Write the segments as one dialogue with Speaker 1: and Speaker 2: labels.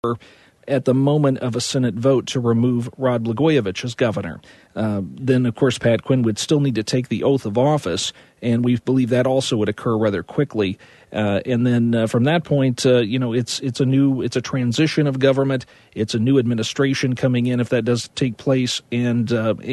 Speaker 1: at the moment of a Senate vote to remove Rod Blagojevich as governor. Then, of course, Pat Quinn would still need to take the oath of office, and we believe that also would occur rather quickly. And then from that point, it's a transition of government. It's a new administration coming in if that does take place, and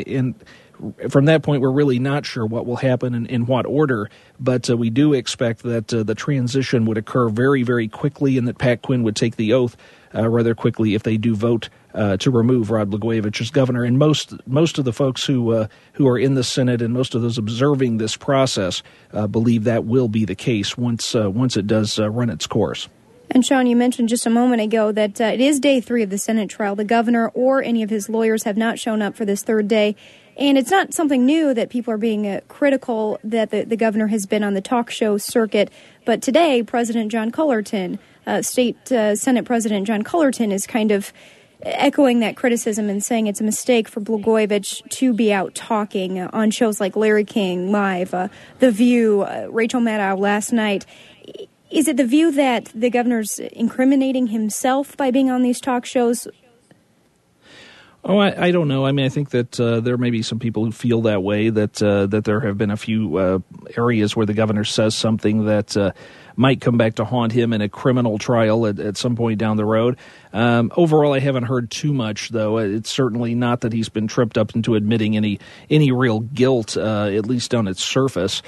Speaker 1: from that point, we're really not sure what will happen and in what order, but we do expect that the transition would occur very, very quickly and that Pat Quinn would take the oath rather quickly if they do vote to remove Rod Blagojevich as governor. And most of the folks who are in the Senate and most of those observing this process believe that will be the case once it does run its course.
Speaker 2: And Sean, you mentioned just a moment ago that it is day 3 of the Senate trial. The governor or any of his lawyers have not shown up for this third day. And it's not something new that people are being critical that the governor has been on the talk show circuit. But today, President John Cullerton, Senate President John Cullerton, is kind of echoing that criticism and saying it's a mistake for Blagojevich to be out talking on shows like Larry King Live, The View, Rachel Maddow last night. Is it the view that the governor's incriminating himself by being on these talk shows?
Speaker 1: Oh, I don't know. I mean, I think that there may be some people who feel that way, that there have been a few areas where the governor says something that might come back to haunt him in a criminal trial at some point down the road. Overall, I haven't heard too much, though. It's certainly not that he's been tripped up into admitting any real guilt, at least on its surface.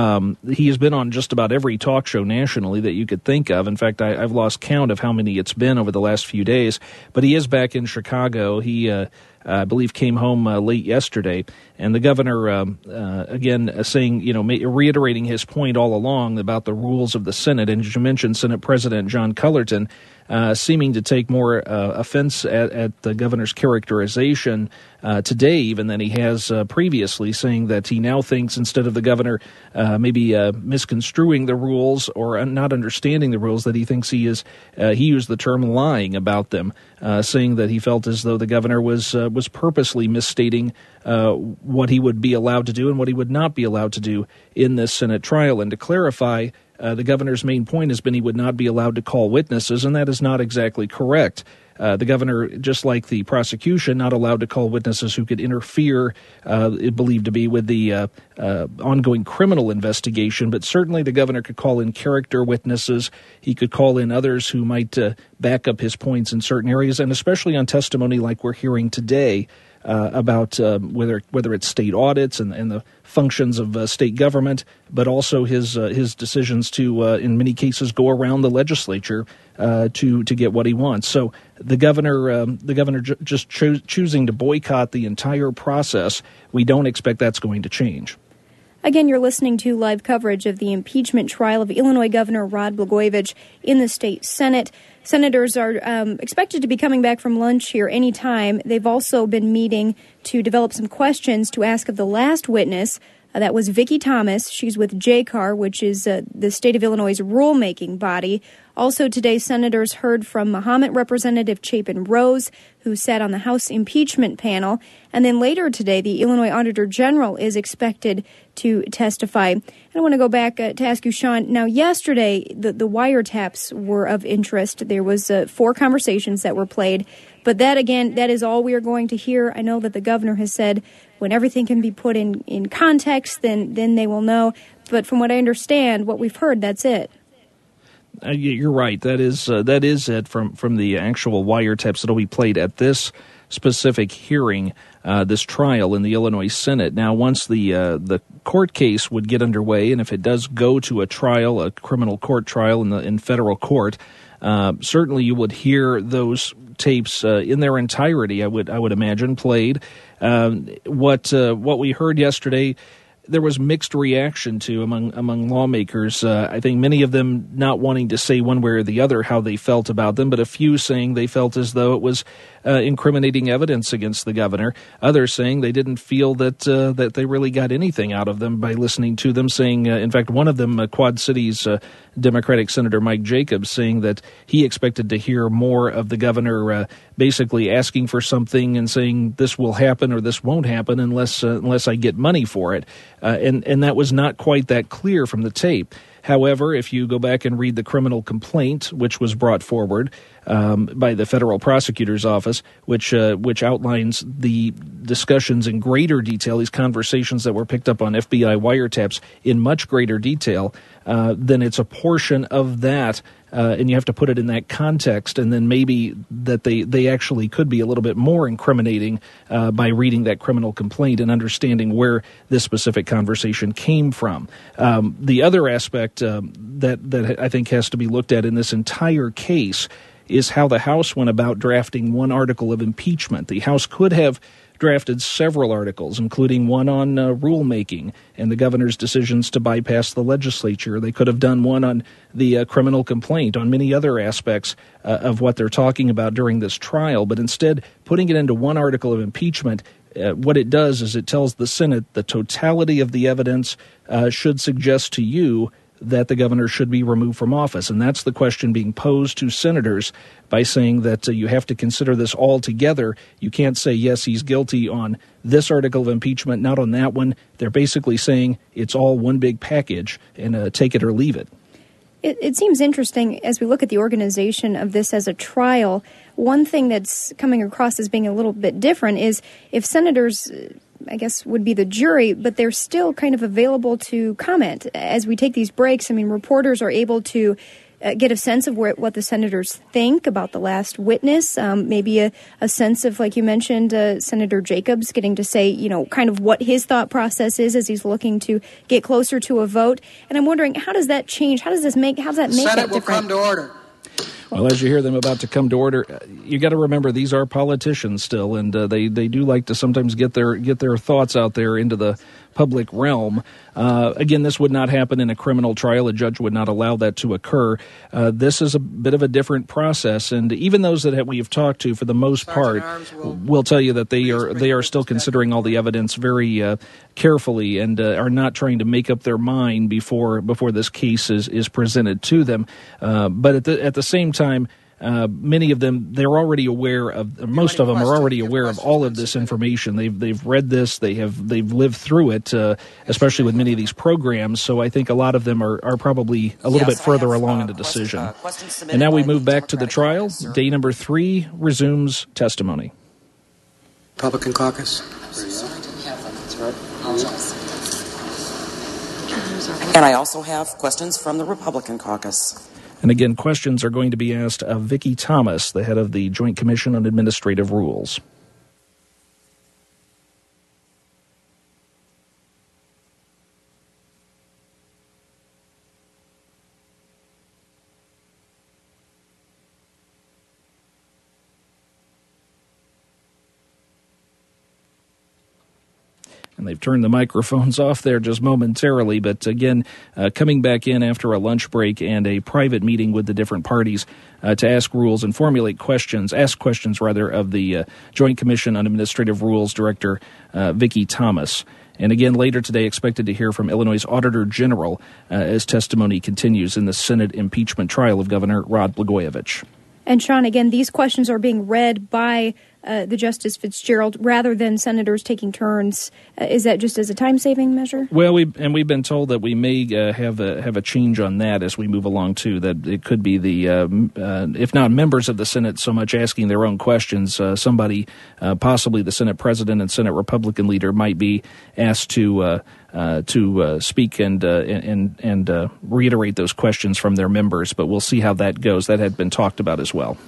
Speaker 1: He has been on just about every talk show nationally that you could think of. In fact, I've lost count of how many it's been over the last few days. But he is back in Chicago. He, I believe, came home late yesterday. And the governor, again, saying, reiterating his point all along about the rules of the Senate. And as you mentioned, Senate President John Cullerton seeming to take more offense at the governor's characterization today even than he has previously, saying that he now thinks instead of the governor maybe misconstruing the rules or not understanding the rules, that he thinks he used the term lying about them, saying that he felt as though the governor was purposely misstating what he would be allowed to do and what he would not be allowed to do in this Senate trial. And to clarify, the governor's main point has been he would not be allowed to call witnesses, and that is not exactly correct. The governor, just like the prosecution, not allowed to call witnesses who could interfere, believed to be, with the ongoing criminal investigation. But certainly the governor could call in character witnesses. He could call in others who might back up his points in certain areas, and especially on testimony like we're hearing today about whether it's state audits and the functions of state government, but also his decisions to, in many cases, go around the legislature to get what he wants. So the governor just choosing to boycott the entire process, we don't expect that's going to change.
Speaker 2: Again, you're listening to live coverage of the impeachment trial of Illinois Governor Rod Blagojevich in the state Senate. Senators are expected to be coming back from lunch here any time. They've also been meeting to develop some questions to ask of the last witness. That was Vicki Thomas. She's with JCAR, which is the state of Illinois' rulemaking body. Also today, senators heard from Mahomet Representative Chapin Rose, who sat on the House impeachment panel. And then later today, the Illinois Auditor General is expected to testify. And I want to go back to ask you, Sean. Now, yesterday, the wiretaps were of interest. There was 4 conversations that were played. But that, again, that is all we are going to hear. I know that the governor has said when everything can be put in context, then they will know. But from what I understand, what we've heard, that's it.
Speaker 1: You're right. That is it from the actual wiretaps that will be played at this specific hearing, this trial in the Illinois Senate. Now, once the court case would get underway, and if it does go to a trial, a criminal court trial in federal court, certainly you would hear those tapes in their entirety. I would imagine played. What we heard yesterday, there was mixed reaction to among lawmakers. I think many of them not wanting to say one way or the other how they felt about them, but a few saying they felt as though it was incriminating evidence against the governor. Others saying they didn't feel that they really got anything out of them by listening to them. Saying, in fact, one of them, Quad Cities Democratic Senator Mike Jacobs, saying that he expected to hear more of the governor basically asking for something and saying this will happen or this won't happen unless I get money for it. And that was not quite that clear from the tape. However, if you go back and read the criminal complaint, which was brought forward by the federal prosecutor's office, which outlines the discussions in greater detail, these conversations that were picked up on FBI wiretaps in much greater detail, then it's a portion of that. And you have to put it in that context, and then maybe that they actually could be a little bit more incriminating by reading that criminal complaint and understanding where this specific conversation came from. The other aspect that I think has to be looked at in this entire case is how the House went about drafting one article of impeachment. The House could have drafted several articles, including one on rulemaking and the governor's decisions to bypass the legislature. They could have done one on the criminal complaint, on many other aspects of what they're talking about during this trial. But instead, putting it into one article of impeachment, what it does is it tells the Senate the totality of the evidence should suggest to you that the governor should be removed from office. And that's the question being posed to senators by saying that you have to consider this all together. You can't say, yes, he's guilty on this article of impeachment, not on that one. They're basically saying it's all one big package and take it or leave it.
Speaker 2: It seems interesting as we look at the organization of this as a trial. One thing that's coming across as being a little bit different is if senators, I guess, would be the jury, but they're still kind of available to comment. As we take these breaks, I mean, reporters are able to get a sense of what the senators think about the last witness, maybe a sense of, like you mentioned, Senator Jacobs getting to say, kind of what his thought process is as he's looking to get closer to a vote. And I'm wondering, how does that change? How does that make that different?
Speaker 3: Senate will come to order.
Speaker 1: Well, as you hear them about to come to order, you got to remember these are politicians still, and they do like to sometimes get their thoughts out there into the public realm. Again, this would not happen in a criminal trial. A judge would not allow that to occur. This is a bit of a different process, and even those that we have talked to, for the most part, will tell you that they are still considering all the evidence very carefully and are not trying to make up their mind before this case is presented to them. But at the same time, many of them, they're already aware of. Most of them are already aware of all of this information. They've read this. They've lived through it, especially with many of these programs. So I think a lot of them are probably a little bit further along in the decision. And now we move back to the trial. Day number 3 resumes testimony.
Speaker 3: Republican caucus.
Speaker 4: And I also have questions from the Republican caucus.
Speaker 1: And again, questions are going to be asked of Vicki Thomas, the head of the Joint Commission on Administrative Rules. And they've turned the microphones off there just momentarily. But again, coming back in after a lunch break and a private meeting with the different parties to ask rules and formulate questions, of the Joint Commission on Administrative Rules Director Vicki Thomas. And again, later today, expected to hear from Illinois' Auditor General as testimony continues in the Senate impeachment trial of Governor Rod Blagojevich.
Speaker 2: And Sean, again, these questions are being read by the Justice Fitzgerald rather than senators taking turns. Is that just as a time-saving measure?
Speaker 1: Well, we've been told that we may have a change on that as we move along too. That it could be the if not members of the Senate so much asking their own questions, somebody, possibly the Senate President and Senate Republican leader, might be asked to speak and reiterate those questions from their members. But we'll see how that goes. That had been talked about as well.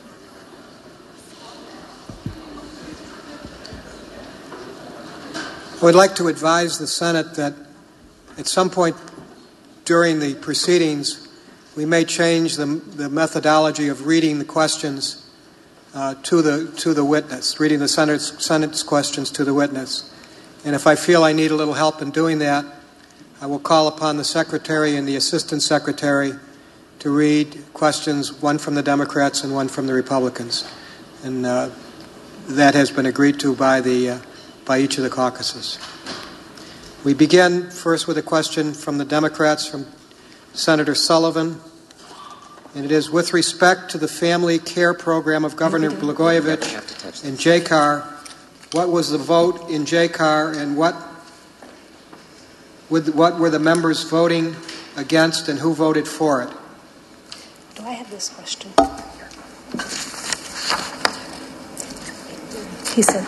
Speaker 3: I would like to advise the Senate that at some point during the proceedings, we may change the methodology of reading the questions to the witness, reading the Senate's questions to the witness. And if I feel I need a little help in doing that, I will call upon the Secretary and the Assistant Secretary to read questions, one from the Democrats and one from the Republicans. And that has been agreed to by each of the caucuses. We begin first with a question from the Democrats, from Senator Sullivan, and it is with respect to the family care program of Governor Blagojevich and JCAR. What was the vote in JCAR, and what were the members voting against, and who voted for it?
Speaker 5: Do I have this question? He said.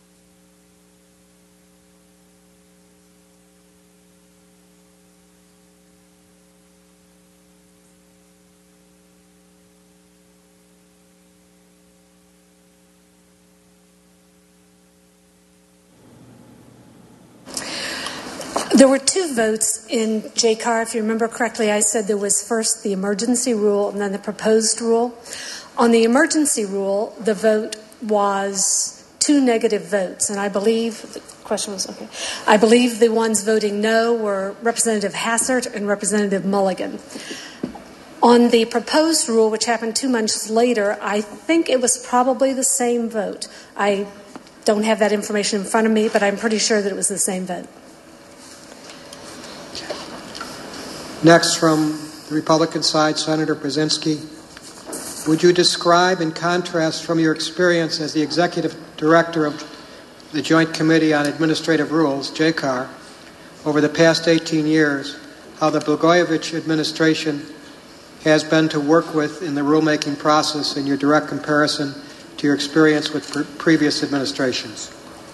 Speaker 5: There were two votes in JCAR. If you remember correctly, I said there was first the emergency rule and then the proposed rule. On the emergency rule, the vote was 2 negative votes, and I believe the question was okay. I believe the ones voting no were Representative Hassert and Representative Mulligan. On the proposed rule, which happened 2 months later, I think it was probably the same vote. I don't have that information in front of me, but I'm pretty sure that it was the same vote.
Speaker 3: Next, from the Republican side, Senator Brzezinski. Would you describe, in contrast from your experience as the executive director of the Joint Committee on Administrative Rules, JCAR, over the past 18 years, how the Blagojevich administration has been to work with in the rulemaking process in your direct comparison to your experience with previous administrations?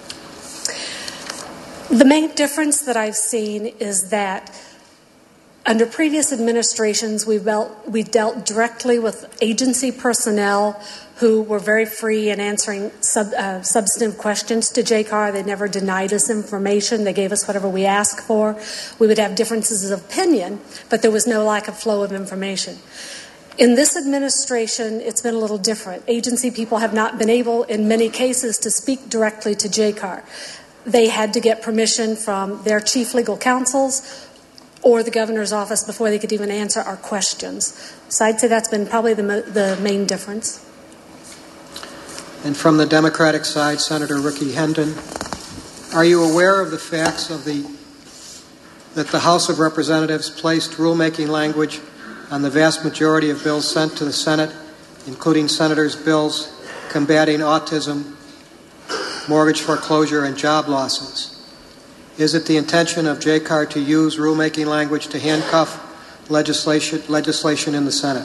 Speaker 5: The main difference that I've seen is that under previous administrations, we dealt directly with agency personnel who were very free in answering substantive questions to JCAR. They never denied us information. They gave us whatever we asked for. We would have differences of opinion, but there was no lack of flow of information. In this administration, it's been a little different. Agency people have not been able, in many cases, to speak directly to JCAR. They had to get permission from their chief legal counsels or the governor's office before they could even answer our questions. So I'd say that's been probably the main difference.
Speaker 3: And from the Democratic side, Senator Ricky Hendon, are you aware of the facts that the House of Representatives placed rulemaking language on the vast majority of bills sent to the Senate, including senators' bills combating autism, mortgage foreclosure, and job losses? Is it the intention of JCAR to use rulemaking language to handcuff legislation in the Senate?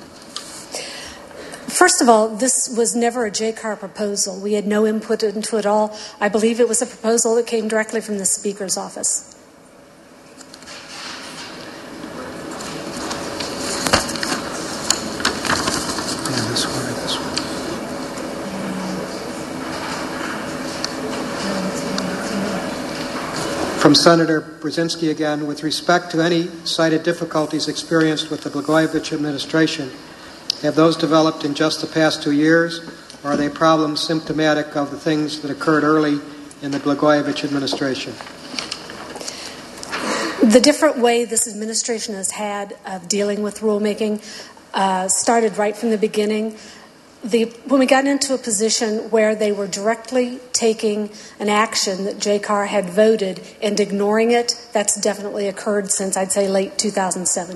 Speaker 5: First of all, this was never a JCAR proposal. We had no input into it at all. I believe it was a proposal that came directly from the Speaker's office.
Speaker 3: This one or this one? From Senator Brzezinski again, with respect to any cited difficulties experienced with the Blagojevich administration, have those developed in just the past 2 years, or are they problems symptomatic of the things that occurred early in the Blagojevich administration?
Speaker 5: The different way this administration has had of dealing with rulemaking started right from the beginning. When we got into a position where they were directly taking an action that JCAR had voted and ignoring it, that's definitely occurred since, I'd say, late 2007.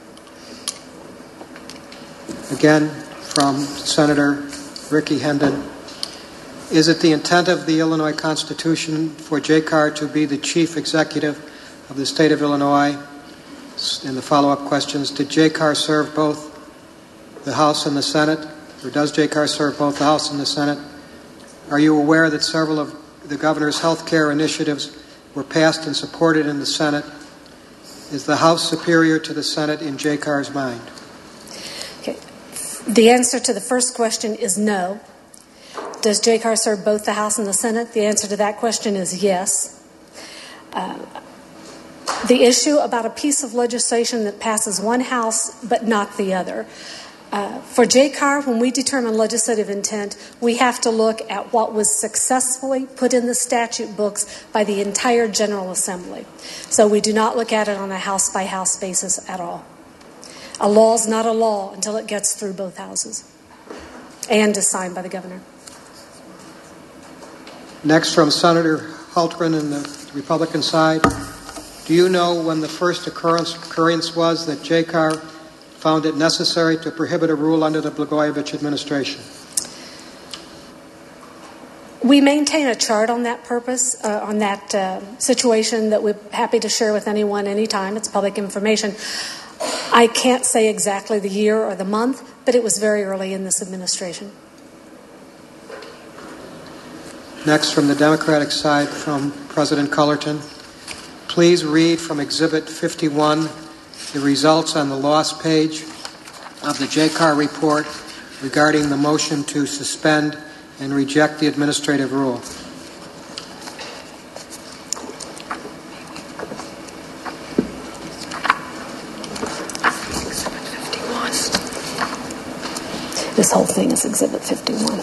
Speaker 3: Again, from Senator Ricky Hendon, is it the intent of the Illinois Constitution for JCAR to be the chief executive of the state of Illinois? In the follow-up questions, did JCAR serve both the House and the Senate? Or does JCAR serve both the House and the Senate? Are you aware that several of the governor's health care initiatives were passed and supported in the Senate? Is the House superior to the Senate in JCAR's mind?
Speaker 5: Okay. The answer to the first question is no. Does JCAR serve both the House and the Senate? The answer to that question is yes. The issue about a piece of legislation that passes one house but not the other. For JCAR, when we determine legislative intent, we have to look at what was successfully put in the statute books by the entire General Assembly. So we do not look at it on a house-by-house basis at all. A law is not a law until it gets through both houses and is signed by the governor.
Speaker 3: Next, from Senator Hultgren in the Republican side, do you know when the first occurrence was that JCAR found it necessary to prohibit a rule under the Blagojevich administration?
Speaker 5: We maintain a chart on that purpose, on that situation that we're happy to share with anyone anytime. It's public information. I can't say exactly the year or the month, but it was very early in this administration.
Speaker 3: Next, from the Democratic side, from President Cullerton. Please read from Exhibit 51 the results on the lost page of the JCAR report regarding the motion to suspend and reject the administrative rule.
Speaker 5: This whole thing is Exhibit 51.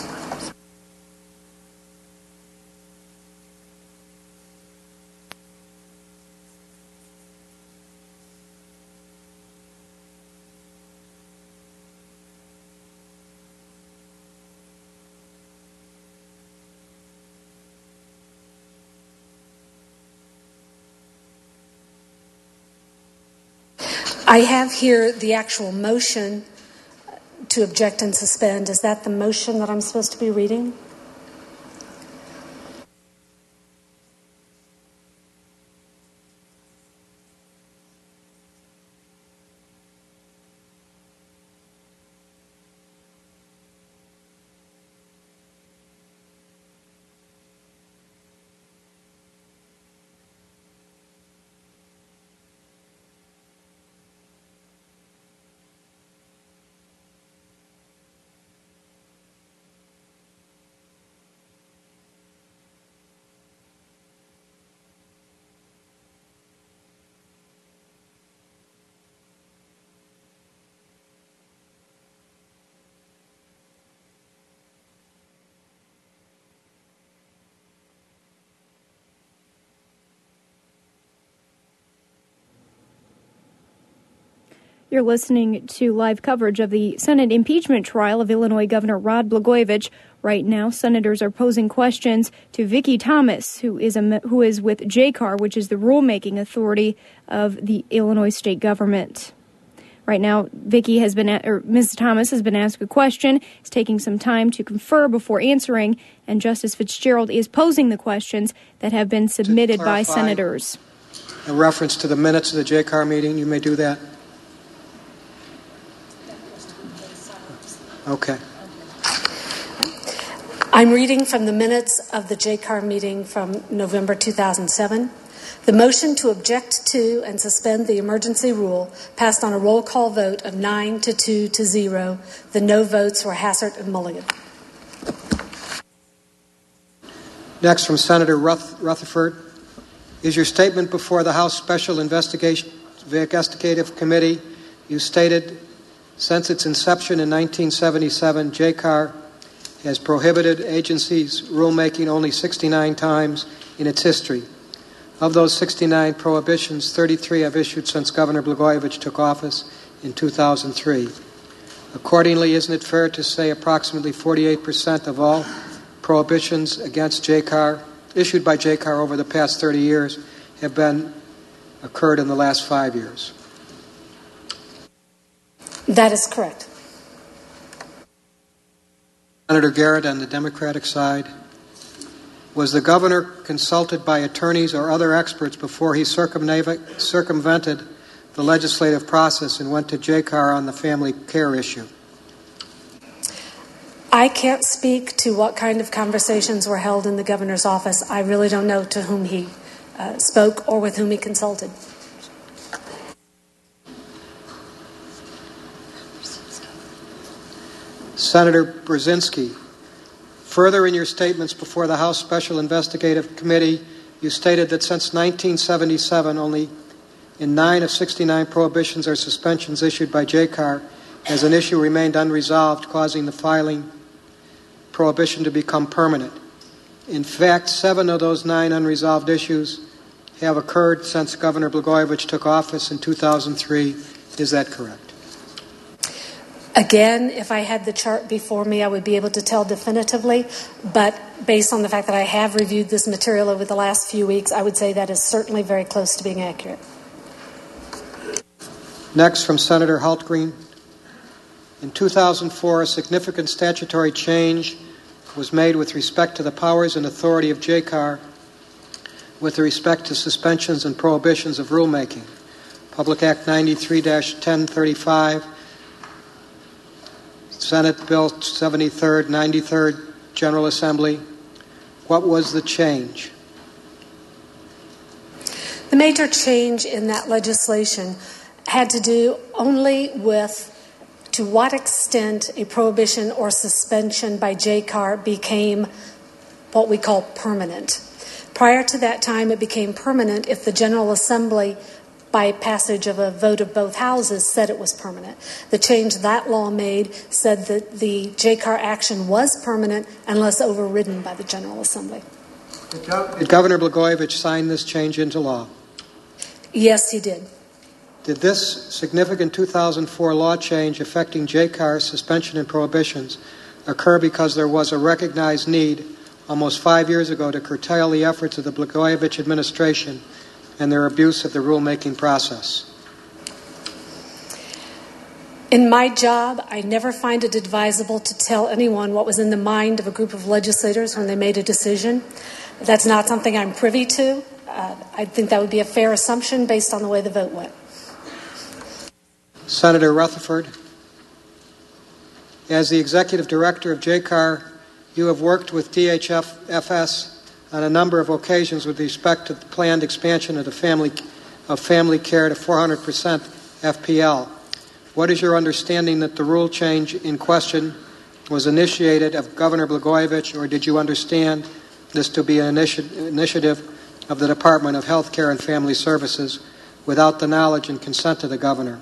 Speaker 5: I have here the actual motion to object and suspend. Is that the motion that I'm supposed to be reading?
Speaker 2: You're listening to live coverage of the Senate impeachment trial of Illinois Governor Rod Blagojevich. Right now, senators are posing questions to Vicki Thomas, who is with JCAR, which is the rulemaking authority of the Illinois state government. Right now, Ms. Thomas has been asked a question, is taking some time to confer before answering, and Justice Fitzgerald is posing the questions that have been submitted by senators.
Speaker 3: A reference to the minutes of the JCAR meeting, you may do that. Okay.
Speaker 5: I'm reading from the minutes of the JCAR meeting from November 2007. The motion to object to and suspend the emergency rule passed on a roll call vote of 9-2 to 0. The no votes were Hassert and Mulligan.
Speaker 3: Next, from Senator Rutherford. Is your statement before the House Special Investigative Committee, you stated, since its inception in 1977, JCAR has prohibited agencies' rulemaking only 69 times in its history. Of those 69 prohibitions, 33 have issued since Governor Blagojevich took office in 2003. Accordingly, isn't it fair to say approximately 48% of all prohibitions against JCAR, issued by JCAR over the past 30 years, have occurred in the last 5 years?
Speaker 5: That is correct.
Speaker 3: Senator Garrett on the Democratic side. Was the governor consulted by attorneys or other experts before he circumvented the legislative process and went to JCAR on the family care issue?
Speaker 5: I can't speak to what kind of conversations were held in the governor's office. I really don't know to whom he spoke or with whom he consulted.
Speaker 3: Senator Brzezinski, further in your statements before the House Special Investigative Committee, you stated that since 1977, only in 9 of 69 prohibitions or suspensions issued by JCAR has an issue remained unresolved, causing the filing prohibition to become permanent. In fact, 7 of those 9 unresolved issues have occurred since Governor Blagojevich took office in 2003. Is that correct?
Speaker 5: Again, if I had the chart before me, I would be able to tell definitively, but based on the fact that I have reviewed this material over the last few weeks, I would say that is certainly very close to being accurate.
Speaker 3: Next, from Senator Hultgreen. In 2004, a significant statutory change was made with respect to the powers and authority of JCAR with respect to suspensions and prohibitions of rulemaking. Public Act 93-1035, Senate Bill 73rd, 93rd General Assembly. What was the change?
Speaker 5: The major change in that legislation had to do only with to what extent a prohibition or suspension by JCAR became what we call permanent. Prior to that time, it became permanent if the General Assembly, by passage of a vote of both houses, said it was permanent. The change that law made said that the JCAR action was permanent unless overridden by the General Assembly.
Speaker 3: Did Governor Blagojevich sign this change into law?
Speaker 5: Yes, he did.
Speaker 3: Did this significant 2004 law change affecting JCAR suspension and prohibitions occur because there was a recognized need almost 5 years ago to curtail the efforts of the Blagojevich administration and their abuse of the rulemaking process?
Speaker 5: In my job, I never find it advisable to tell anyone what was in the mind of a group of legislators when they made a decision. That's not something I'm privy to. I think that would be a fair assumption based on the way the vote went.
Speaker 3: Senator Rutherford, as the executive director of JCAR, you have worked with DHFS on a number of occasions with respect to the planned expansion of family care to 400% FPL. What is your understanding that the rule change in question was initiated of Governor Blagojevich, or did you understand this to be an initiative of the Department of Health Care and Family Services without the knowledge and consent of the governor?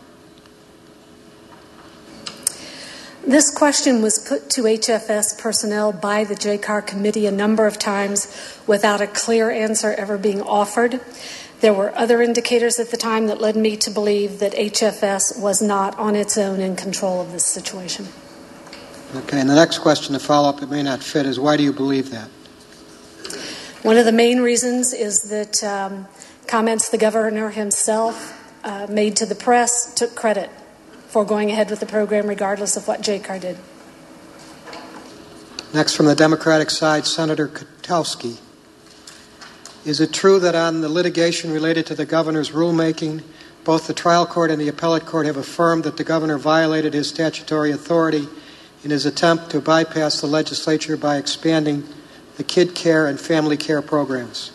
Speaker 5: This question was put to HFS personnel by the JCAR committee a number of times without a clear answer ever being offered. There were other indicators at the time that led me to believe that HFS was not on its own in control of this situation.
Speaker 3: Okay, and the next question to follow up, it may not fit, is why do you believe that?
Speaker 5: One of the main reasons is that comments the governor himself made to the press took credit for going ahead with the program regardless of what JCAR did.
Speaker 3: Next, from the Democratic side, Senator Kotowski. Is it true that on the litigation related to the governor's rulemaking, both the trial court and the appellate court have affirmed that the governor violated his statutory authority in his attempt to bypass the legislature by expanding the kid care and family care programs?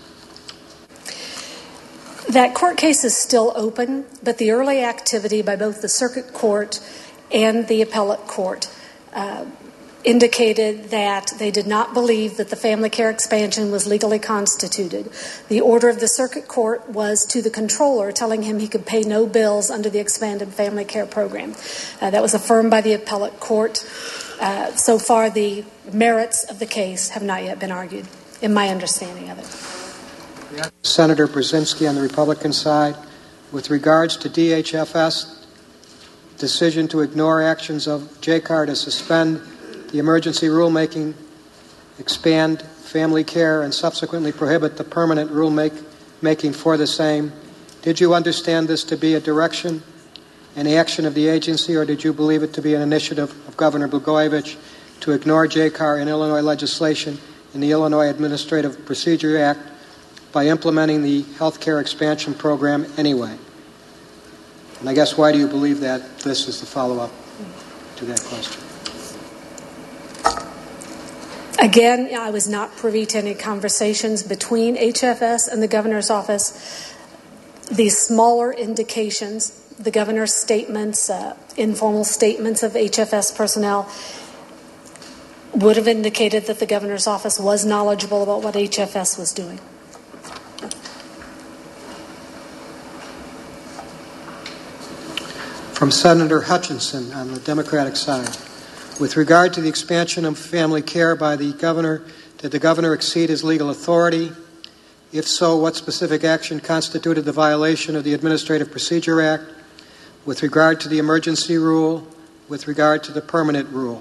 Speaker 5: That court case is still open, but the early activity by both the circuit court and the appellate court indicated that they did not believe that the family care expansion was legally constituted. The order of the circuit court was to the controller, telling him he could pay no bills under the expanded family care program. That was affirmed by the appellate court. So far, the merits of the case have not yet been argued, in my understanding of it.
Speaker 3: Senator Brzezinski on the Republican side, with regards to DHFS decision to ignore actions of JCAR to suspend the emergency rulemaking, expand family care, and subsequently prohibit the permanent rulemaking for the same, did you understand this to be a direction, an action of the agency, or did you believe it to be an initiative of Governor Blagojevich to ignore JCAR and Illinois legislation in the Illinois Administrative Procedure Act by implementing the health care expansion program anyway? And I guess why do you believe that? This is the follow-up to that question.
Speaker 5: Again, I was not privy to any conversations between HFS and the governor's office. These smaller indications, the governor's statements, informal statements of HFS personnel, would have indicated that the governor's office was knowledgeable about what HFS was doing.
Speaker 3: From Senator Hutchinson on the Democratic side. With regard to the expansion of family care by the governor, did the governor exceed his legal authority? If so, what specific action constituted the violation of the Administrative Procedure Act with regard to the emergency rule, with regard to the permanent rule?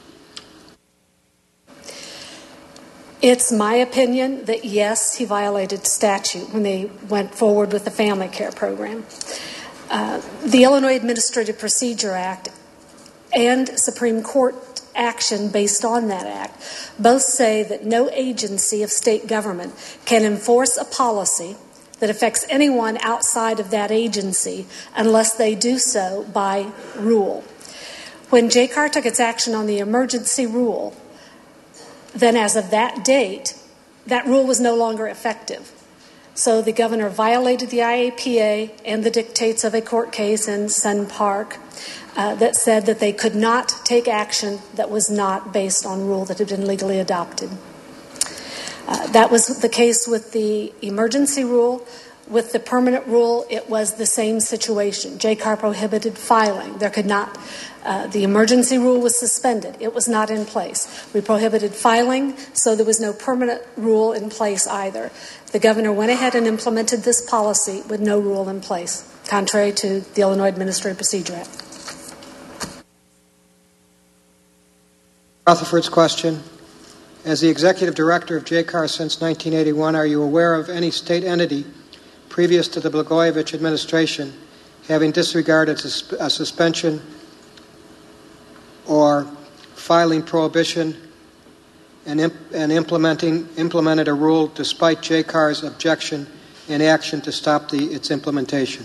Speaker 5: It's my opinion that, yes, he violated statute when they went forward with the family care program. The Illinois Administrative Procedure Act and Supreme Court action based on that act both say that no agency of state government can enforce a policy that affects anyone outside of that agency unless they do so by rule. When JCAR took its action on the emergency rule, then as of that date, that rule was no longer effective. So the governor violated the IAPA and the dictates of a court case in Sun Park that said that they could not take action that was not based on rule that had been legally adopted. That was the case with the emergency rule. With the permanent rule, it was the same situation. JCAR prohibited filing. There could not, the emergency rule was suspended. It was not in place. We prohibited filing, so there was no permanent rule in place either. The governor went ahead and implemented this policy with no rule in place, contrary to the Illinois Administrative Procedure Act.
Speaker 3: Rutherford's question. As the executive director of JCAR since 1981, are you aware of any state entity previous to the Blagojevich administration having disregarded a suspension or filing prohibition and implemented a rule despite JCAR's objection and action to stop its implementation?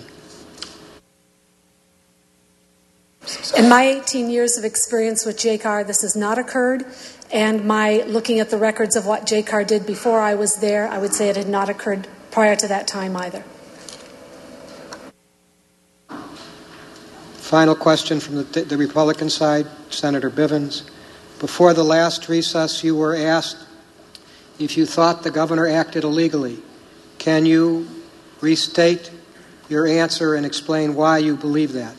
Speaker 5: In my 18 years of experience with JCAR, this has not occurred. And my looking at the records of what JCAR did before I was there, I would say it had not occurred prior to that time either.
Speaker 3: Final question from the Republican side, Senator Bivens. Before the last recess, you were asked if you thought the governor acted illegally. Can you restate your answer and explain why you believe that?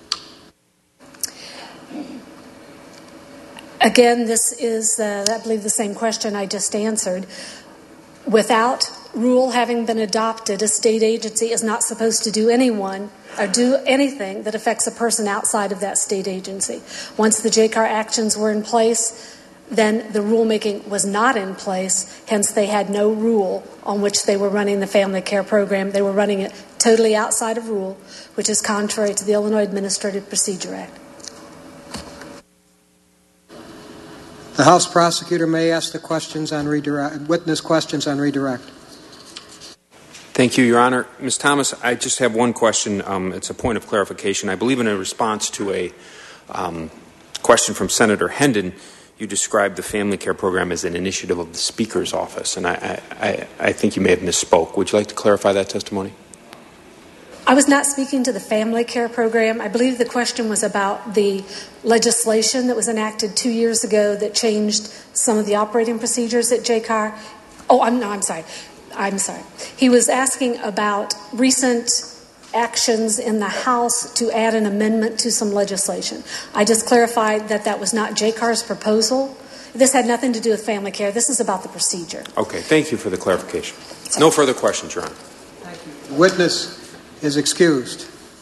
Speaker 5: Again, this is, I believe, the same question I just answered. Without rule having been adopted, a state agency is not supposed to do anything that affects a person outside of that state agency. Once the JCAR actions were in place, then the rulemaking was not in place, hence they had no rule on which they were running the family care program. They were running it totally outside of rule, which is contrary to the Illinois Administrative Procedure Act.
Speaker 3: The House prosecutor may ask the questions on redirect, witness questions on redirect.
Speaker 6: Thank you, Your Honor. Ms. Thomas, I just have one question. It's a point of clarification. I believe in a response to a question from Senator Hendon, you described the family care program as an initiative of the Speaker's office, and I think you may have misspoke. Would you like to clarify that testimony?
Speaker 5: I was not speaking to the family care program. I believe the question was about the legislation that was enacted 2 years ago that changed some of the operating procedures at JCAR. I'm sorry. He was asking about recent actions in the House to add an amendment to some legislation. I just clarified that that was not JCAR's proposal. This had nothing to do with family care. This is about the procedure.
Speaker 6: Okay, thank you for the clarification. No further questions, Your Honor.
Speaker 3: Thank you. The witness is excused.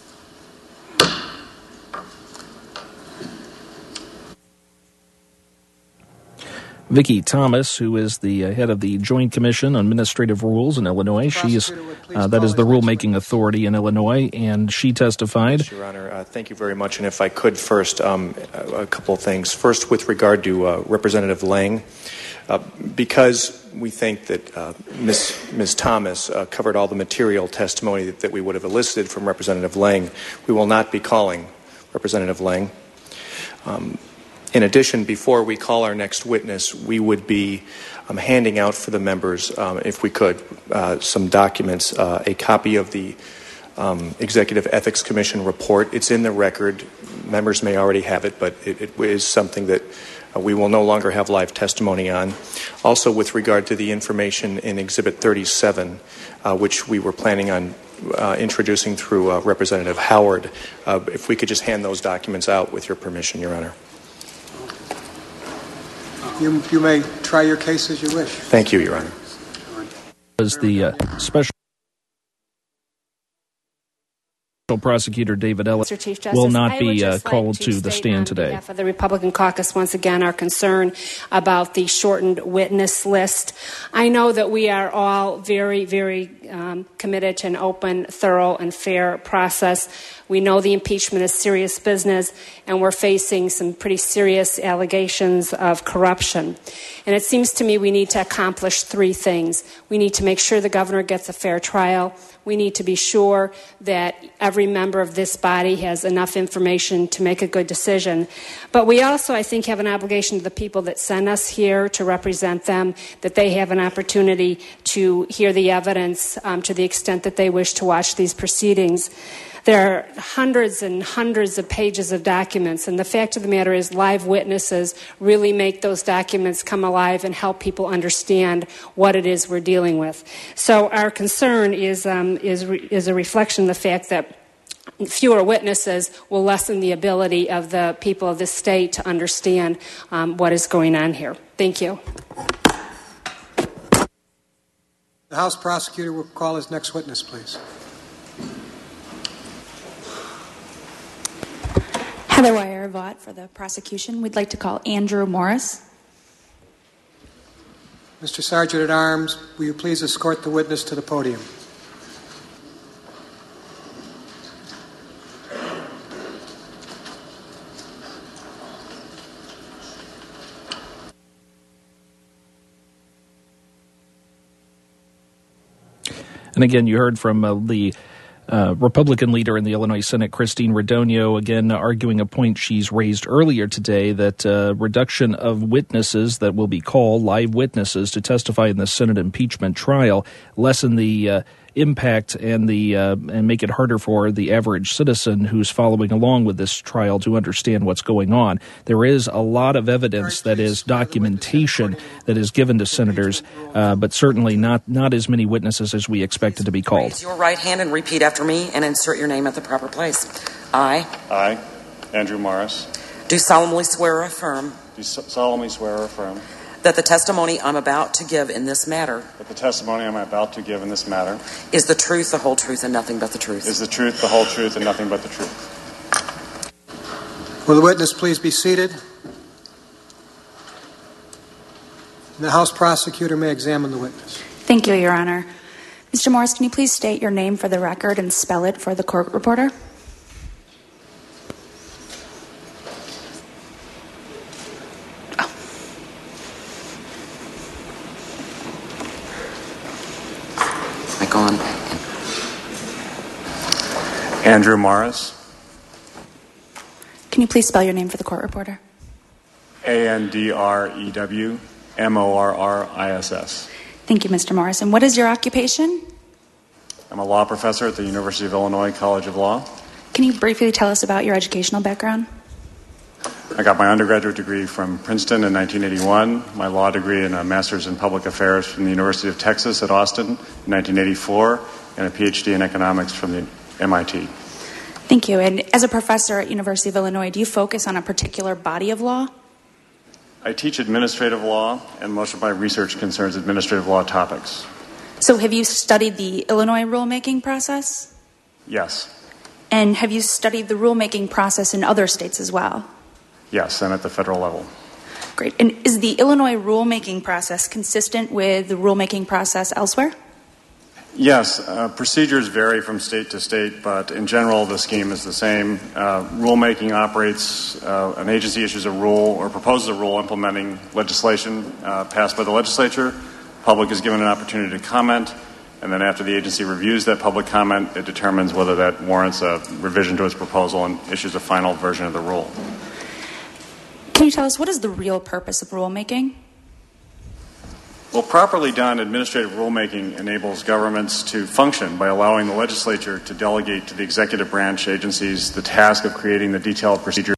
Speaker 1: Vicki Thomas, who is the head of the Joint Commission on Administrative Rules in Illinois. She is that is the rulemaking authority in Illinois, and she testified.
Speaker 7: Yes, Your Honor, thank you very much. And if I could first, a couple of things. First, with regard to Representative Lang, because we think that Ms. Thomas covered all the material testimony that we would have elicited from Representative Lang, we will not be calling Representative Lang. In addition, before we call our next witness, we would be handing out for the members, if we could, some documents, a copy of the Executive Ethics Commission report. It's in the record. Members may already have it, but it is something that we will no longer have live testimony on. Also, with regard to the information in Exhibit 37, which we were planning on introducing through Representative Howard, if we could just hand those documents out with your permission, Your Honor.
Speaker 3: You may try your case as you wish.
Speaker 7: Thank you, Your Honor.
Speaker 1: Was the special prosecutor David Ellis will not be called to the stand today.
Speaker 8: On behalf of the Republican caucus, once again, our concern about the shortened witness list. I know that we are all very, very committed to an open, thorough, and fair process. We know the impeachment is serious business, and we're facing some pretty serious allegations of corruption. And it seems to me we need to accomplish three things. We need to make sure the governor gets a fair trial. We need to be sure that every member of this body has enough information to make a good decision. But we also, I think, have an obligation to the people that sent us here to represent them, that they have an opportunity to hear the evidence to the extent that they wish to watch these proceedings. There are hundreds and hundreds of pages of documents, and the fact of the matter is live witnesses really make those documents come alive and help people understand what it is we're dealing with. So our concern is a reflection of the fact that fewer witnesses will lessen the ability of the people of this state to understand what is going on here. Thank you.
Speaker 3: The House prosecutor will call his next witness, please.
Speaker 9: Heather Wyer-Vaught for the prosecution. We'd like to call Andrew Morris.
Speaker 3: Mr. Sergeant at Arms, will you please escort the witness to the podium?
Speaker 1: And again, you heard from the Republican leader in the Illinois Senate, Christine Radogno, again arguing a point she's raised earlier today, that reduction of witnesses that will be called, live witnesses, to testify in the Senate impeachment trial, lessen the impact and make it harder for the average citizen who's following along with this trial to understand what's going on. There is a lot of evidence that is documentation that is given to senators, but certainly not as many witnesses as we expected to be called.
Speaker 4: Raise your right hand and repeat after me and insert your name at the proper place.
Speaker 10: I, Andrew Morris,
Speaker 4: do solemnly swear or affirm that the testimony I'm about to give in this matter is the truth, the whole truth, and nothing but the truth.
Speaker 10: Is the truth, the whole truth, and nothing but the truth.
Speaker 3: Will the witness please be seated? The House prosecutor may examine the witness.
Speaker 9: Thank you, Your Honor. Mr. Morris, can you please state your name for the record and spell it for the court reporter?
Speaker 4: On.
Speaker 10: Andrew Morris.
Speaker 9: Can you please spell your name for the court reporter?
Speaker 10: ANDREWMORRISS.
Speaker 9: Thank you, Mr. Morris. And what is your occupation?
Speaker 10: I'm a law professor at the University of Illinois College of Law.
Speaker 9: Can you briefly tell us about your educational background?
Speaker 10: I got my undergraduate degree from Princeton in 1981, my law degree and a master's in public affairs from the University of Texas at Austin in 1984, and a PhD in economics from the MIT.
Speaker 9: Thank you. And as a professor at University of Illinois, do you focus on a particular body of law?
Speaker 10: I teach administrative law, and most of my research concerns administrative law topics.
Speaker 9: So have you studied the Illinois rulemaking process?
Speaker 10: Yes.
Speaker 9: And have you studied the rulemaking process in other states as well?
Speaker 10: Yes, and at the federal level.
Speaker 9: Great. And is the Illinois rulemaking process consistent with the rulemaking process elsewhere?
Speaker 10: Yes. Procedures vary from state to state, but in general, the scheme is the same. Rulemaking operates, an agency issues a rule or proposes a rule implementing legislation passed by the legislature. Public is given an opportunity to comment, and then after the agency reviews that public comment, it determines whether that warrants a revision to its proposal and issues a final version of the rule.
Speaker 9: Can you tell us, what is the real purpose of rulemaking?
Speaker 10: Well, properly done, administrative rulemaking enables governments to function by allowing the legislature to delegate to the executive branch agencies the task of creating the detailed procedures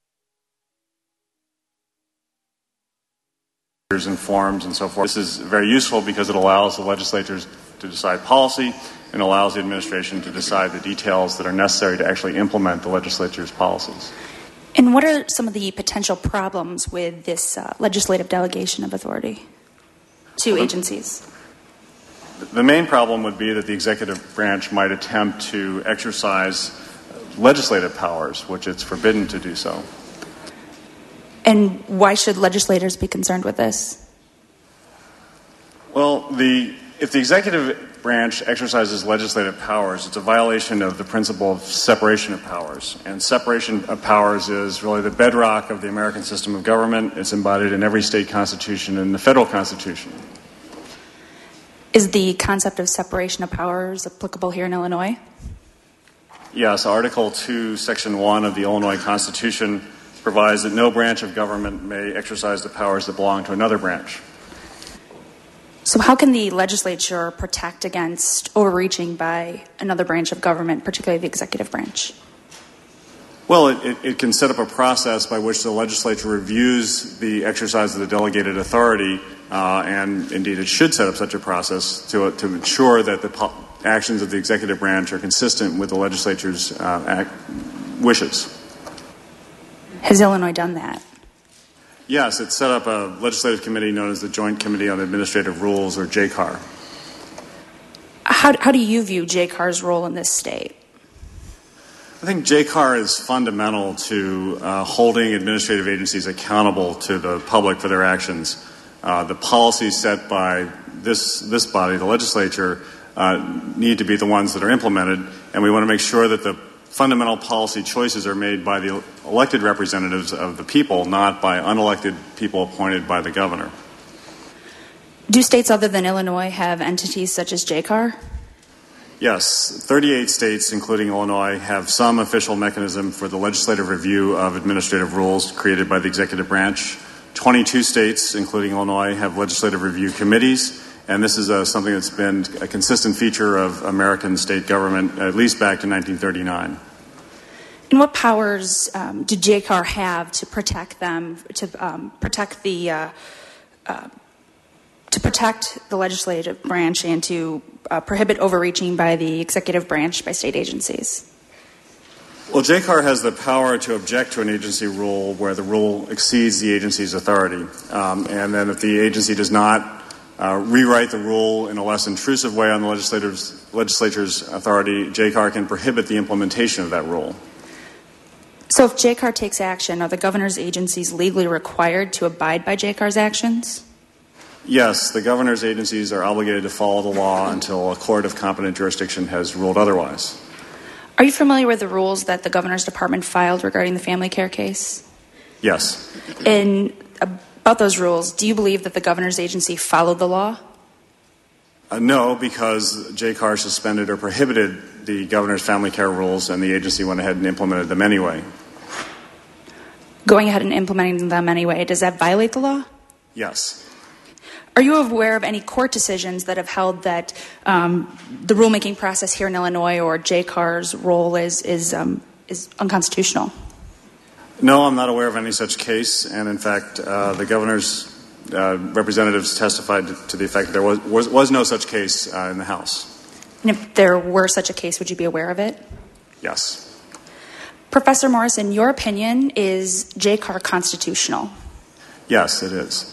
Speaker 10: and forms and so forth. This is very useful because it allows the legislatures to decide policy and allows the administration to decide the details that are necessary to actually implement the legislature's policies.
Speaker 9: And what are some of the potential problems with this legislative delegation of authority to agencies?
Speaker 10: The main problem would be that the executive branch might attempt to exercise legislative powers, which it's forbidden to do so.
Speaker 9: And why should legislators be concerned with this?
Speaker 10: Well, if the executive branch exercises legislative powers, it's a violation of the principle of separation of powers. And separation of powers is really the bedrock of the American system of government. It's embodied in every state constitution and the federal constitution.
Speaker 9: Is the concept of separation of powers applicable here in Illinois?
Speaker 10: Yes, Article 2, Section 1 of the Illinois Constitution provides that no branch of government may exercise the powers that belong to another branch.
Speaker 9: So how can the legislature protect against overreaching by another branch of government, particularly the executive branch?
Speaker 10: Well, it can set up a process by which the legislature reviews the exercise of the delegated authority, and indeed it should set up such a process to ensure that the actions of the executive branch are consistent with the legislature's wishes.
Speaker 9: Has Illinois done that?
Speaker 10: Yes, it set up a legislative committee known as the Joint Committee on Administrative Rules, or JCAR.
Speaker 9: How do you view JCAR's role in this state?
Speaker 10: I think JCAR is fundamental to holding administrative agencies accountable to the public for their actions. The policies set by this body, the legislature, need to be the ones that are implemented, and we want to make sure that the fundamental policy choices are made by the elected representatives of the people, not by unelected people appointed by the governor.
Speaker 9: Do states other than Illinois have entities such as JCAR?
Speaker 10: Yes, 38 states, including Illinois, have some official mechanism for the legislative review of administrative rules created by the executive branch. 22 states, including Illinois, have legislative review committees, and this is something that's been a consistent feature of American state government, at least back to 1939.
Speaker 9: And what powers do JCAR have to protect them, to protect the legislative branch and to prohibit overreaching by the executive branch by state agencies?
Speaker 10: Well, JCAR has the power to object to an agency rule where the rule exceeds the agency's authority. And then if the agency does not rewrite the rule in a less intrusive way on the legislature's authority, JCAR can prohibit the implementation of that rule.
Speaker 9: So if JCAR takes action, are the governor's agencies legally required to abide by JCAR's actions?
Speaker 10: Yes, the governor's agencies are obligated to follow the law until a court of competent jurisdiction has ruled otherwise.
Speaker 9: Are you familiar with the rules that the governor's department filed regarding the family care case?
Speaker 10: Yes.
Speaker 9: And about those rules, do you believe that the governor's agency followed the law?
Speaker 10: No, because JCAR suspended or prohibited the governor's family care rules, and the agency went ahead and implemented them anyway.
Speaker 9: Going ahead and implementing them anyway, does that violate the law?
Speaker 10: Yes.
Speaker 9: Are you aware of any court decisions that have held that the rulemaking process here in Illinois or JCAR's role is unconstitutional?
Speaker 10: No, I'm not aware of any such case, and in fact, the governor's representatives testified to the effect that there was no such case in the House.
Speaker 9: And if there were such a case, would you be aware of it?
Speaker 10: Yes.
Speaker 9: Professor Morris, in your opinion, is JCAR constitutional?
Speaker 10: Yes, it is.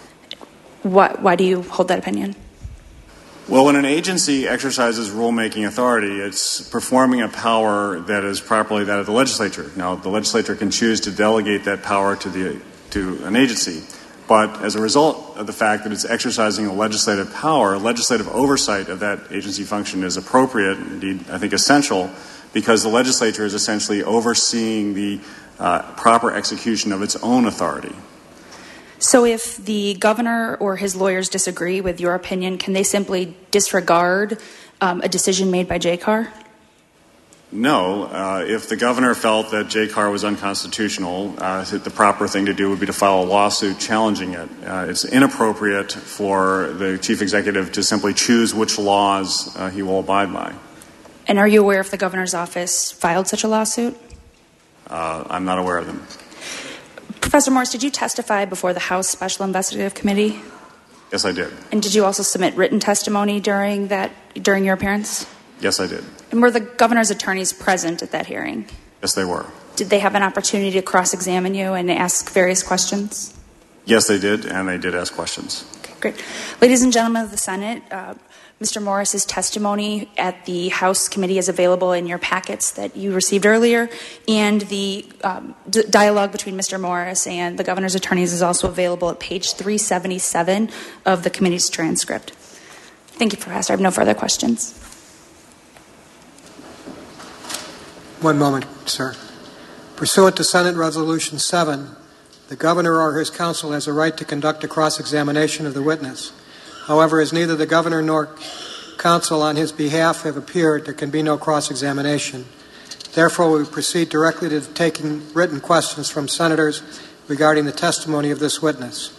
Speaker 9: Why do you hold that opinion?
Speaker 10: Well, when an agency exercises rulemaking authority, it's performing a power that is properly that of the legislature. Now, the legislature can choose to delegate that power to an agency, but as a result of the fact that it's exercising a legislative power, legislative oversight of that agency function is appropriate, indeed, I think essential, because the legislature is essentially overseeing the proper execution of its own authority.
Speaker 9: So if the governor or his lawyers disagree with your opinion, can they simply disregard a decision made by JCAR?
Speaker 10: No. If the governor felt that JCAR was unconstitutional, the proper thing to do would be to file a lawsuit challenging it. It's inappropriate for the chief executive to simply choose which laws he will abide by.
Speaker 9: And are you aware if the governor's office filed such a lawsuit?
Speaker 10: I'm not aware of them.
Speaker 9: Professor Morris, did you testify before the House Special Investigative Committee?
Speaker 10: Yes, I did.
Speaker 9: And did you also submit written testimony during your appearance?
Speaker 10: Yes, I did.
Speaker 9: And were the governor's attorneys present at that hearing?
Speaker 10: Yes, they were.
Speaker 9: Did they have an opportunity to cross-examine you and ask various questions?
Speaker 10: Yes, they did, and they did ask questions.
Speaker 9: Okay, great. Ladies and gentlemen of the Senate, Mr. Morris's testimony at the House committee is available in your packets that you received earlier, and the dialogue between Mr. Morris and the governor's attorneys is also available at page 377 of the committee's transcript. Thank you, Professor. I have no further questions.
Speaker 3: One moment, sir. Pursuant to Senate Resolution 7, the governor or his counsel has a right to conduct a cross-examination of the witness. However, as neither the governor nor counsel on his behalf have appeared, there can be no cross-examination. Therefore, we proceed directly to taking written questions from senators regarding the testimony of this witness.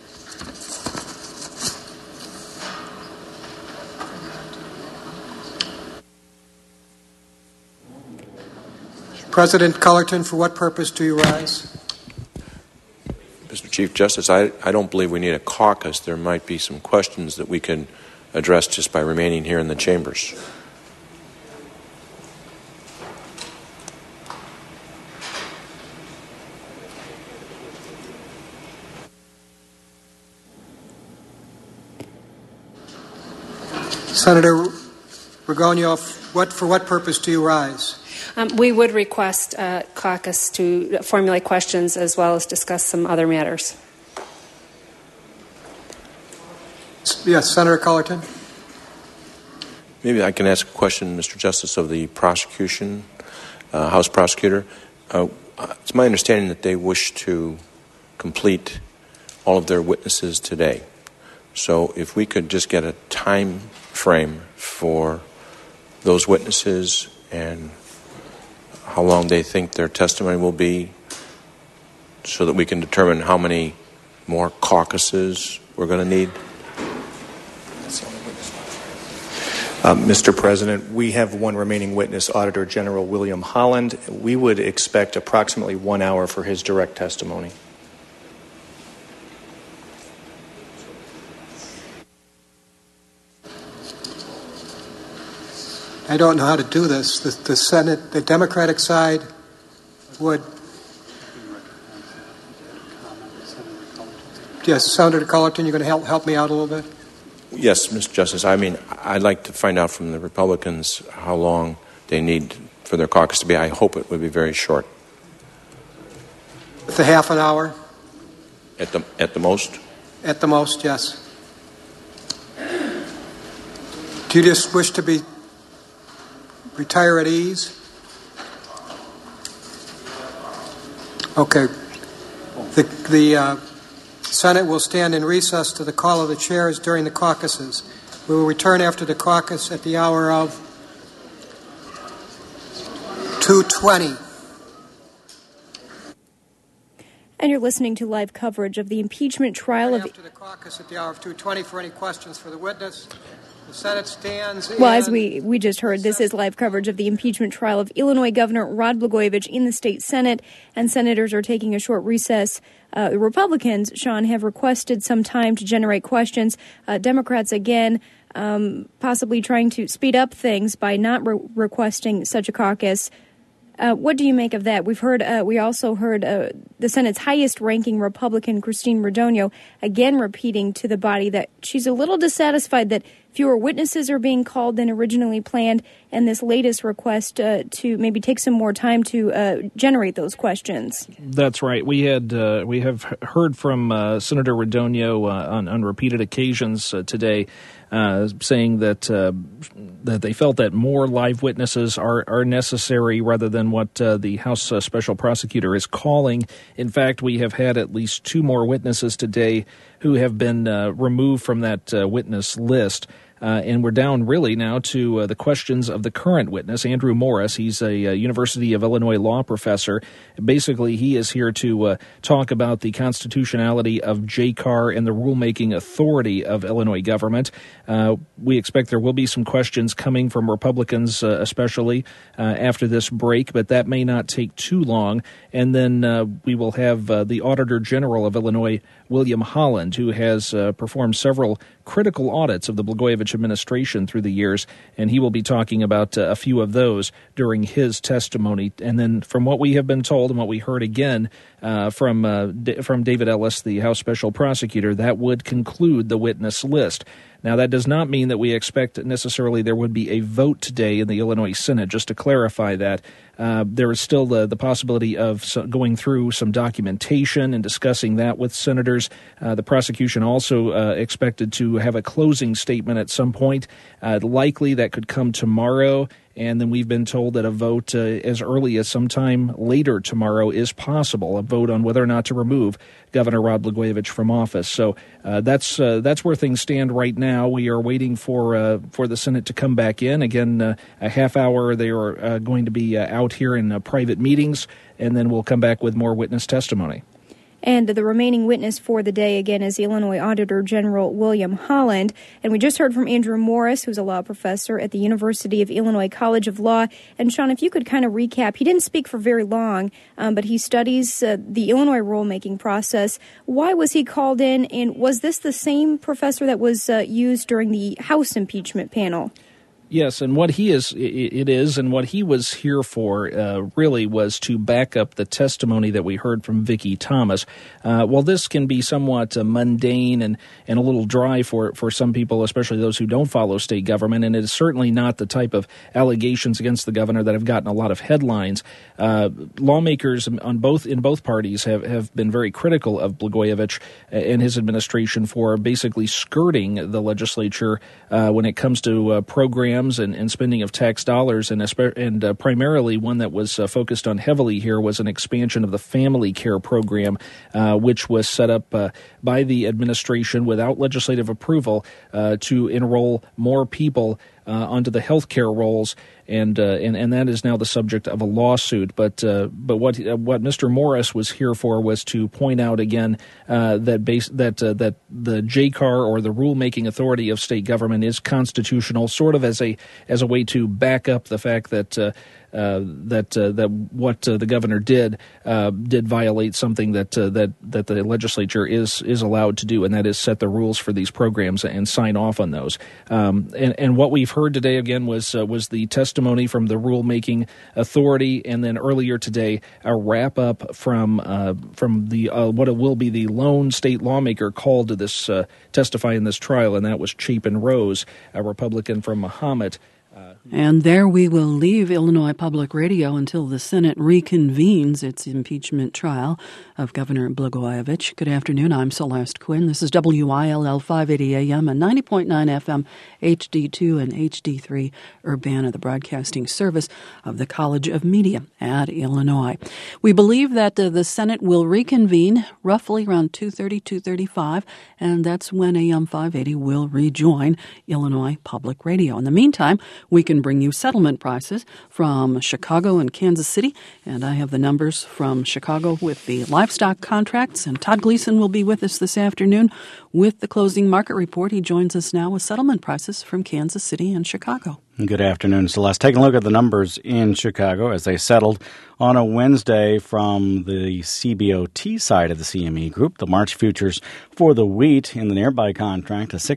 Speaker 3: President Cullerton, for what purpose do you rise?
Speaker 11: Mr. Chief Justice, I don't believe we need a caucus. There might be some questions that we can address just by remaining here in the chambers.
Speaker 3: Senator Ragogno, for what purpose do you rise?
Speaker 8: We would request caucus to formulate questions as well as discuss some other matters.
Speaker 3: Yes, Senator Cullerton.
Speaker 11: Maybe I can ask a question, Mr. Justice, of the prosecution, House prosecutor. It's my understanding that they wish to complete all of their witnesses today. So if we could just get a time frame for those witnesses and how long they think their testimony will be so that we can determine how many more caucuses we're going to need.
Speaker 7: Mr. President, we have one remaining witness, Auditor General William Holland. We would expect approximately 1 hour for his direct testimony.
Speaker 3: I don't know how to do this. The Senate, the Democratic side would... Yes, Senator Cullerton, you're going to help me out a little bit?
Speaker 11: Yes, Mr. Justice. I mean, I'd like to find out from the Republicans how long they need for their caucus to be. I hope it would be very short.
Speaker 3: With a half an hour?
Speaker 11: At the most?
Speaker 3: At the most, yes. Do you just wish to retire at ease? Okay. The Senate will stand in recess to the call of the chairs during the caucuses. We will return after the caucus at the hour of 2:20.
Speaker 2: And you're listening to live coverage of the impeachment trial of...
Speaker 3: After the caucus at the hour of 2:20 for any questions for the witness. The Senate stands
Speaker 2: Well, as we just heard, this is live coverage of the impeachment trial of Illinois Governor Rod Blagojevich in the state Senate, and senators are taking a short recess. The Republicans, Sean, have requested some time to generate questions. Democrats, again, possibly trying to speed up things by not requesting such a caucus. What do you make of that? We also heard the Senate's highest-ranking Republican, Christine Ragogno, again repeating to the body that she's a little dissatisfied that fewer witnesses are being called than originally planned, and this latest request to maybe take some more time to generate those questions.
Speaker 1: That's right. We have heard from Senator Ragogno on repeated occasions today, saying that they felt that more live witnesses are necessary rather than what the House Special Prosecutor is calling. In fact, we have had at least 2 more witnesses today who have been removed from that witness list. And we're down really now to the questions of the current witness, Andrew Morris. He's a University of Illinois law professor. Basically, he is here to talk about the constitutionality of JCAR and the rulemaking authority of Illinois government. We expect there will be some questions coming from Republicans, especially after this break, but that may not take too long. And then we will have the Auditor General of Illinois, William Holland, who has performed several critical audits of the Blagojevich administration through the years, and he will be talking about a few of those during his testimony. And then from what we have been told and what we heard again from David Ellis, the House Special Prosecutor, that would conclude the witness list. Now, that does not mean that we expect necessarily there would be a vote today in the Illinois Senate. Just to clarify that, there is still the possibility of going through some documentation and discussing that with senators. The prosecution also expected to have a closing statement at some point. Likely that could come tomorrow. And then we've been told that a vote as early as sometime later tomorrow is possible, a vote on whether or not to remove Governor Rod Blagojevich from office. So that's where things stand right now. We are waiting for the Senate to come back in. Again, a half hour they are going to be out here in private meetings, and then we'll come back with more witness testimony.
Speaker 2: And the remaining witness for the day, again, is Illinois Auditor General William Holland. And we just heard from Andrew Morris, who's a law professor at the University of Illinois College of Law. And, Sean, if you could kind of recap, he didn't speak for very long, but he studies the Illinois rulemaking process. Why was he called in, and was this the same professor that was used during the House impeachment panel?
Speaker 1: Yes, and what he is here for really was to back up the testimony that we heard from Vicki Thomas. While this can be somewhat mundane and a little dry for some people, especially those who don't follow state government, and it is certainly not the type of allegations against the governor that have gotten a lot of headlines, lawmakers in both parties have been very critical of Blagojevich and his administration for basically skirting the legislature when it comes to programs and spending of tax dollars, and primarily one that was focused on heavily here was an expansion of the family care program, which was set up by the administration without legislative approval to enroll more people onto the health care rolls, and that is now the subject of a lawsuit. But what Mr. Morris was here for was to point out again that the JCAR, or the rulemaking authority of state government, is constitutional, sort of as a way to back up the fact that what the governor did violate something that the legislature is allowed to do, and that is set the rules for these programs and sign off on those. And what we've heard today again was the testimony from the rulemaking authority, and then earlier today a wrap up from the what will be the lone state lawmaker called to this testify in this trial, and that was Chapin Rose, a Republican from Mahomet.
Speaker 12: And there we will leave Illinois Public Radio until the Senate reconvenes its impeachment trial of Governor Blagojevich. Good afternoon. I'm Celeste Quinn. This is WILL 580 AM and 90.9 FM, HD2 and HD3 Urbana, the broadcasting service of the College of Media at Illinois. We believe that the Senate will reconvene roughly around 2:30, 2:35, and that's when AM 580 will rejoin Illinois Public Radio. In the meantime, we can bring you settlement prices from Chicago and Kansas City, and I have the numbers from Chicago with the livestock contracts, and Todd Gleason will be with us this afternoon with the closing market report. He joins us now with settlement prices from Kansas City and Chicago.
Speaker 13: Good afternoon, Celeste. Taking a look at the numbers in Chicago as they settled on a Wednesday from the CBOT side of the CME Group. The March futures for the wheat in the nearby contract, a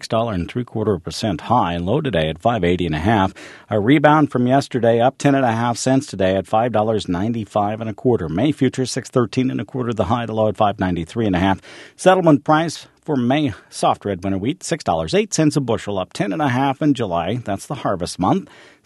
Speaker 13: $6.75% high, low today at $5.80.5. A rebound from yesterday, up 10.5 cents today at $5.95.25. May futures $6.13.25. The high, the low at $5.93.5. Settlement price for May soft red winter wheat, $6.08 a bushel, up 10.5 in July. That's the harvest month.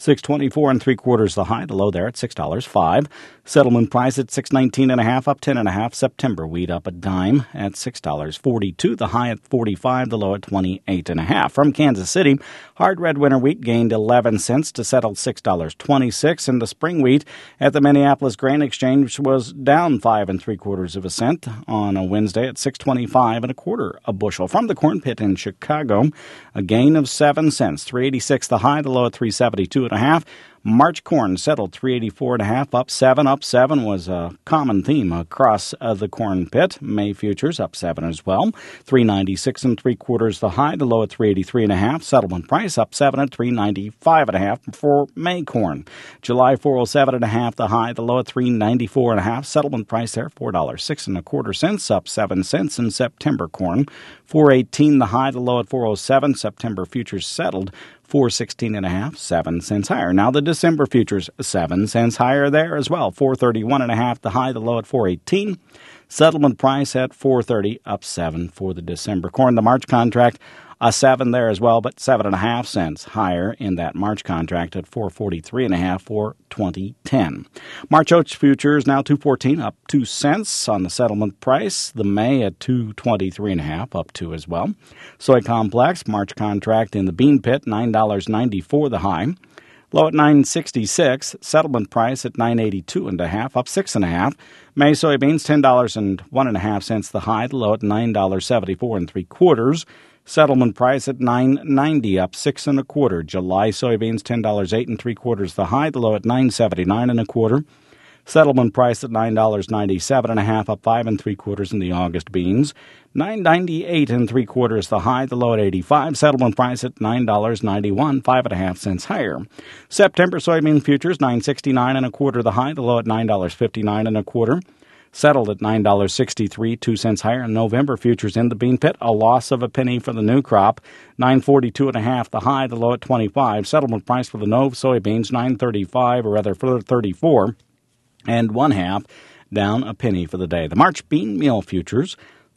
Speaker 13: $6.24.75 the high, the low there at $6.05. Settlement price at $6.19.5, up 10.5. September wheat up a dime at $6.42, the high at $45, the low at $28.5. From Kansas City, hard red winter wheat gained 11 cents to settle $6.26, and the spring wheat at the Minneapolis Grain Exchange was down 5 3/4 cents on a Wednesday at $6.25 a bushel. From the corn pit in Chicago, a gain of 7 cents, $3.86 the high, the low at $3.72.5. March corn settled $3.84.5, up 7. Up 7 was a common theme across the corn pit. May futures up 7 as well. $3.96 3/4 the high, the low at $3.83.5. Settlement price up 7 at $3.95.5 for May corn. July $4.07.5 the high, the low at $3.94.5. Settlement price there $4.06 1/4, up 7 cents. In September corn, $4.18 the high, the low at $4.07. September futures settled $4.16.5, 7 cents higher. Now the December futures, 7 cents higher there as well. $4.31.5 the high, the low at $4.18. Settlement price at $4.30, up 7 for the December corn. The March contract A 7 there as well, but 7.5 cents higher in that March contract at 443.5 for 2010. March oats futures now 214, up 2 cents on the settlement price. The May at 223.5, up 2 as well. Soy complex March contract in the bean pit $9.94 the high. Low at $9.66, settlement price at $9.82.5, up 6.5. May soybeans $10.01.5 the high, the low at $9.74 3/4. Settlement price at $9.90, up 6 1/4. July soybeans $10.08 3/4 the high, the low at $9.79 1/4. Settlement price at $9.97.5, up 5 3/4 in the August beans. $9.98 3/4 the high, the low at 85. Settlement price at $9.91, 5.5 cents higher. September soybean futures $9.69 1/4 the high, the low at $9.59 1/4. Settled at $9.63, 2 cents higher. November futures in the bean pit, a loss of a penny for the new crop, $9.42.5 the high, the low at 25. Settlement price for the Nove soybeans $9.35, or rather for 34 1/2, down a penny for the day. The March bean meal futures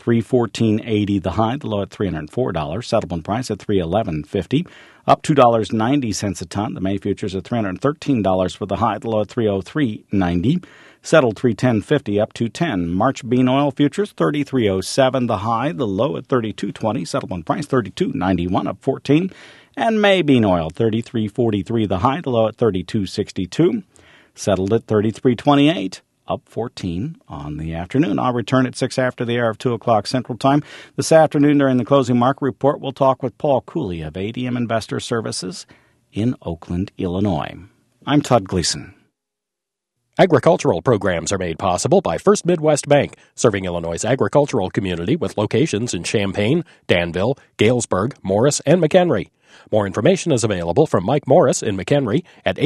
Speaker 13: $314.80 the high, the low at $304. Settlement price at $311.50, up $2.90 a ton. The May futures at $313 for the high, the low at $303.90. Settled $310.50, up $210. March bean oil futures $33.07 the high, the low at $32.20. Settlement price $32.91, up 14. And May bean oil $33.43 the high, the low at $32.62. Settled at $33.28, up 14 on the afternoon. I'll return at 6 after the hour of 2 o'clock Central Time. This afternoon during the closing market report, we'll talk with Paul Cooley of ADM Investor Services in Oakland, Illinois. I'm Todd Gleason.
Speaker 14: Agricultural programs are made possible by First Midwest Bank, serving Illinois' agricultural community with locations in Champaign, Danville, Galesburg, Morris, and McHenry. More information is available from Mike Morris in McHenry at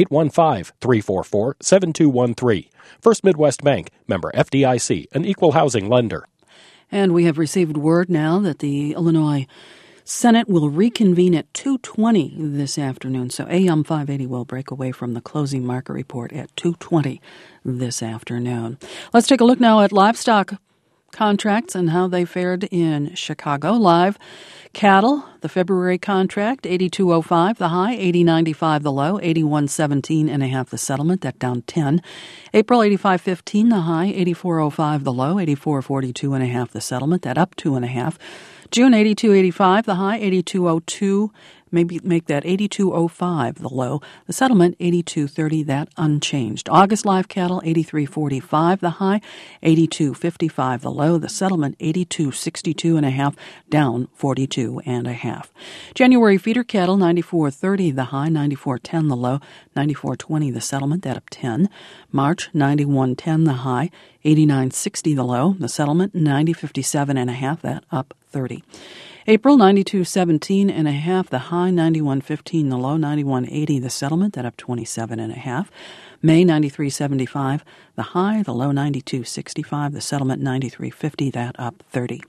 Speaker 14: 815-344-7213. First Midwest Bank, member FDIC, an equal housing lender.
Speaker 12: And we have received word now that the Illinois Senate will reconvene at 2:20 this afternoon. So AM 580 will break away from the closing market report at 2:20 this afternoon. Let's take a look now at livestock contracts and how they fared in Chicago. Live cattle, the February contract, 82.05 the high, 80.95 the low, 81.17.5 the settlement, that down 10. April, 85.15 the high, 84.05 the low, 84.42.5 the settlement, that up 2.5. June, 82.85 the high, 82.02, maybe make that 82.05 the low. The settlement, 82.30, that unchanged. August live cattle, 83.45 the high, 82.55 the low. The settlement, 82.62.5, down 42.5. January feeder cattle, 94.30 the high, 94.10 the low, 94.20 the settlement, that up 10. March, 91.10 the high, 89.60 the low. The settlement, 90.57.5, that up 30. April, 92.17.5 the high, 91.15 the low, 91.80 the settlement, that up 27.5. May, 93.75 the high, the low 92.65, the settlement 93.50, that up 30.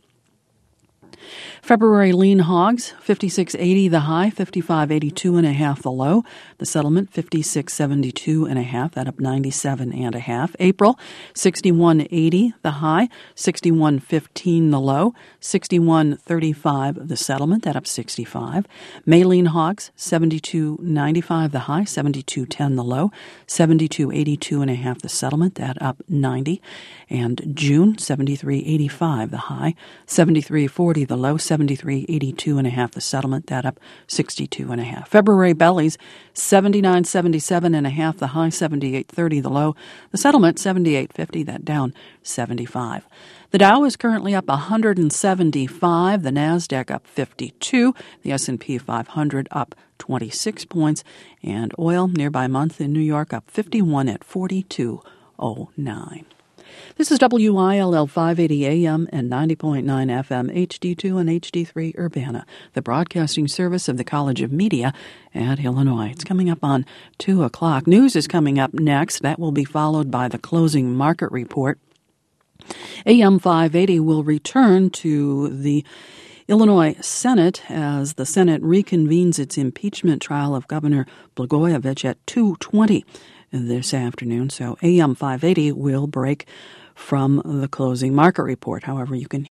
Speaker 12: February lean hogs, 56.80 the high, 55.82.5 the low. The settlement, 56.72.5, that up 97.5. April, 61.80 the high, 61.15 the low, 61.35 the settlement, that up 65. May lean hogs, 72.95 the high, 72.10 the low, 72.82.5 the settlement, that up 90. And June, 73.85 the high, 73.40 the low, 73.82.5 the settlement, that up 62.5. February bellies, 79.77.5 the high, 78.30 the low, the settlement 78.50, that down 75. The Dow is currently up 175, the Nasdaq up 52, the S&P 500 up 26 points, and oil nearby month in New York up 51 at 42.09. This is WILL 580 AM and 90.9 FM, HD2 and HD3 Urbana, the broadcasting service of the College of Media at Illinois. It's coming up on 2 o'clock. News is coming up next. That will be followed by the closing market report. AM 580 will return to the Illinois Senate as the Senate reconvenes its impeachment trial of Governor Blagojevich at 2:20 this afternoon. So AM 580 will break from the closing market report. However, you can